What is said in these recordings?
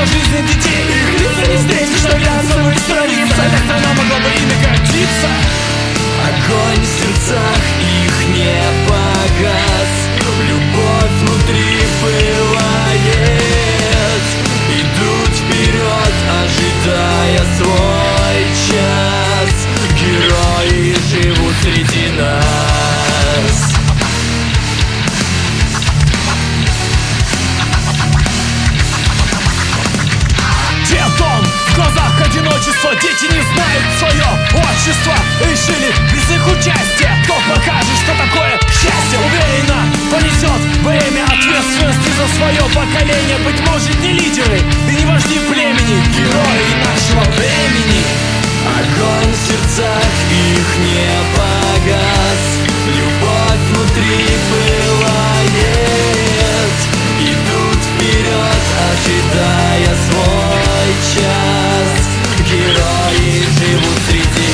жизни детей. Их лица не встретишь на глянцевых страницах. Эта страна могла бы ими гордиться. Огонь в сердцах их не погас, любовь внутри пылает. Идут вперед, ожидая свой час. Герои живут среди нас. Детдом, в глазах одиночество. Дети не знают свое отчество. Решили без их участия. Кто покажет, что такое счастье? Уверенно понесет время ответственности за свое поколение. Быть может, не лидеры и не вожди племени, герои нашего времени. Огонь в сердцах их не погас, любовь внутри пылает. Идут вперед, ожидая свой час. Герои живут среди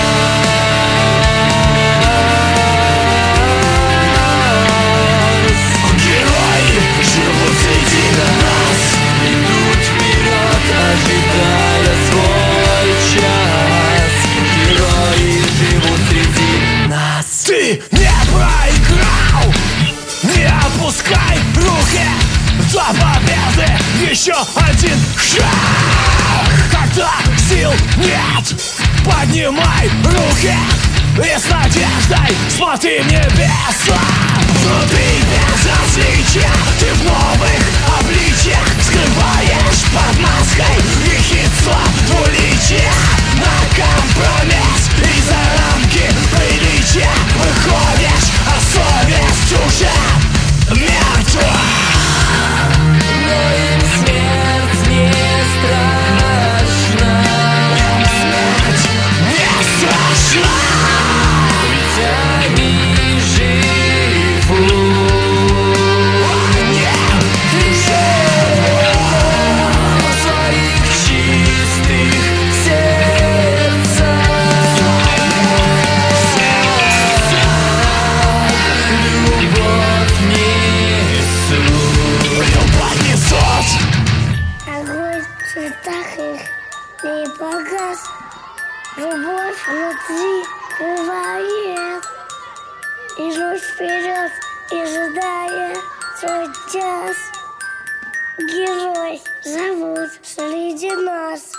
нас. Герои живут среди нас. Идут вперед, ожидая свой час. Герои живут среди нас. Ты не проиграл, не опускай руки. До победы еще один шаг. Когда сил нет, поднимай руки и с надеждой смотри в небеса. Внутри безразличия ты в новых обличьях скрываешь под маской ехидства двуличия. На компромисс и за рамки приличия выходишь, а совесть уже мертва. Но им смерть не страшна. Смерть не страшна. Ведь они живут. Нет, В своих чистых сердцах. Любовь несут. любовь несет. Огонь в цветах их не погас, любовь внутри бывает. Идут вперед, ожидая свой час. Герой зовут среди нас.